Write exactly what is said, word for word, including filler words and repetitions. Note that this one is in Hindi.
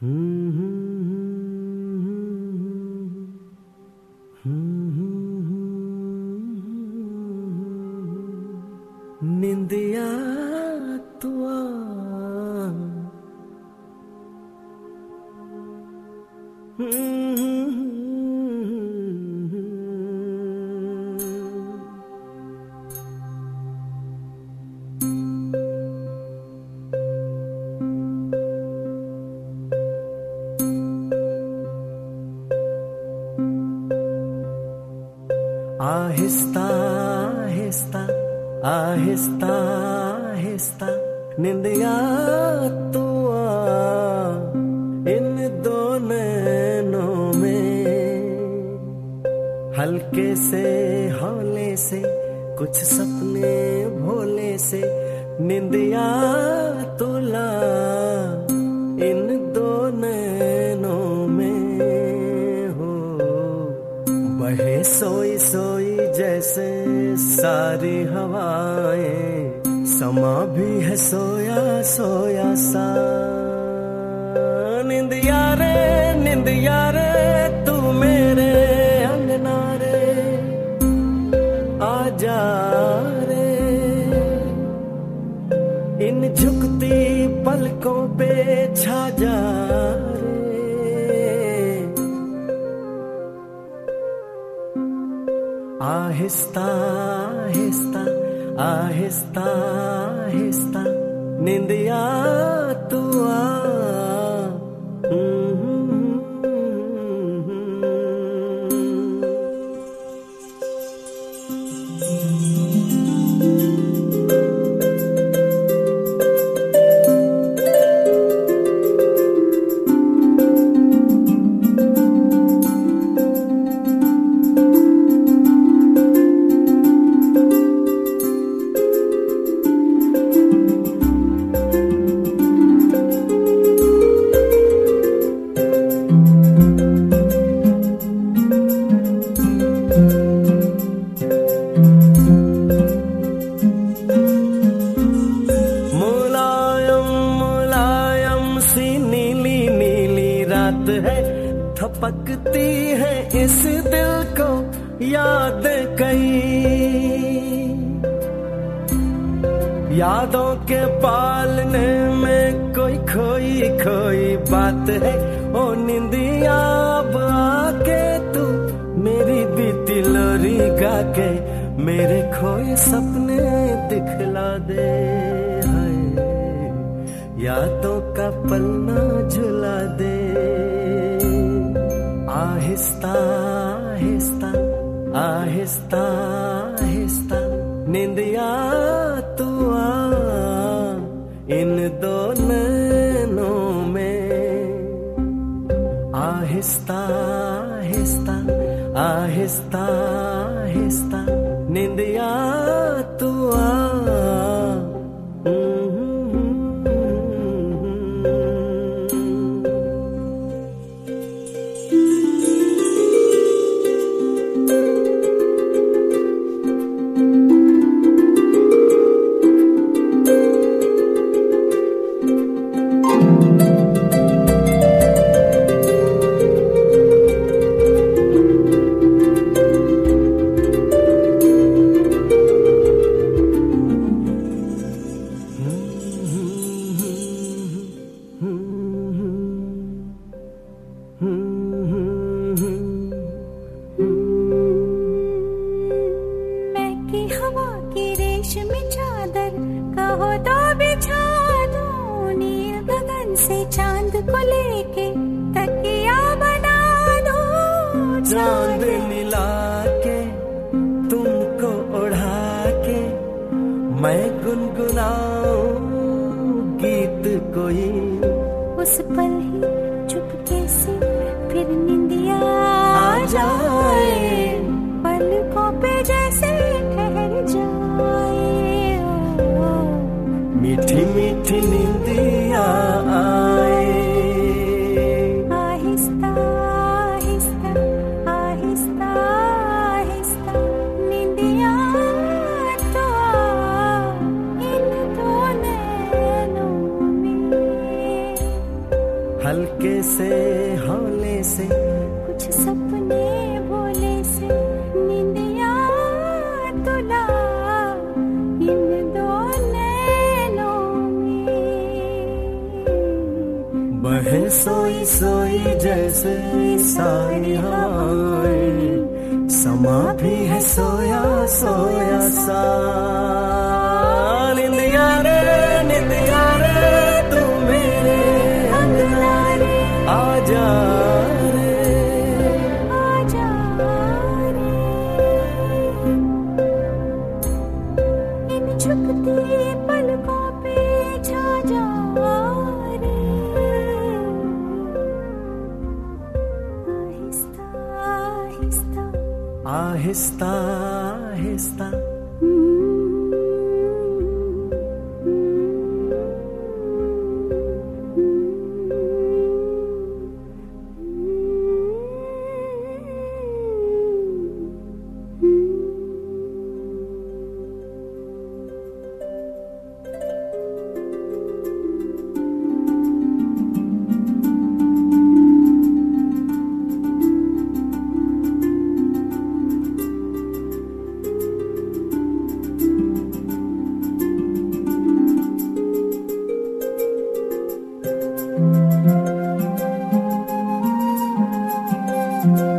निंदिया तू आ, आहिस्ता आहिस्ता आहिस्ता आहिस्ता निंदिया तू आ, इन दो नैनों में हल्के से हौले से कुछ सपने भोले से निंदिया तुला इन दो नैनों में हो। बहे सोई सोई जैसे सारी हवाएं, समा भी है सोया सोया सा। निंदिया रे निंदिया रे तू मेरे अंगना रे, आजा रे इन झुकती पलकों पे छा जा रे। आहिस्ता आहिस्ता आहिस्ता आहिस्ता निंदिया तू आ, है थपकती है इस दिल को याद कई, यादों के पालने में कोई खोई खोई बात है। ओ निंदिया अब आके तू मेरी बीती लोरी गा के मेरे खोए सपने दिखला दे। यादों का पन्ना झुला दे। आहिस्ता आहिस्ता आहिस्ता आहिस्ता निंदिया तू आ, इन दो नैनों में। आहिस्ता आहिस्ता आहिस्ता आहिस्ता निंदिया तू आ। चांद को लेके तकिया बना दो, चांद मिला के तुमको उड़ा के मैं गुनगुनाऊं गीत कोई। उस पल ही चुपके से फिर निंदिया आ जाए, पलकों पे जैसे ठहर जाए। ओ, मीठी मीठी निंदिया आए। आहिस्ता आहिस्ता आहिस्ता आहिस्ता निंदिया तो आ, इन दो नैनों में। हल्के से हौले से कुछ सपने भोले से नींदिया तुला इन दो नैनों में। बहे सोई सोई जैसे सारी हवाएं, समा भी है सोया सोया सा। निंदिया रे निंदिया रे तू मेरे अंगना रे आजा रे आजा रे। इन झुकती पलकों पे छा जा रे। Aahista Aahista Aahista Aahista thank you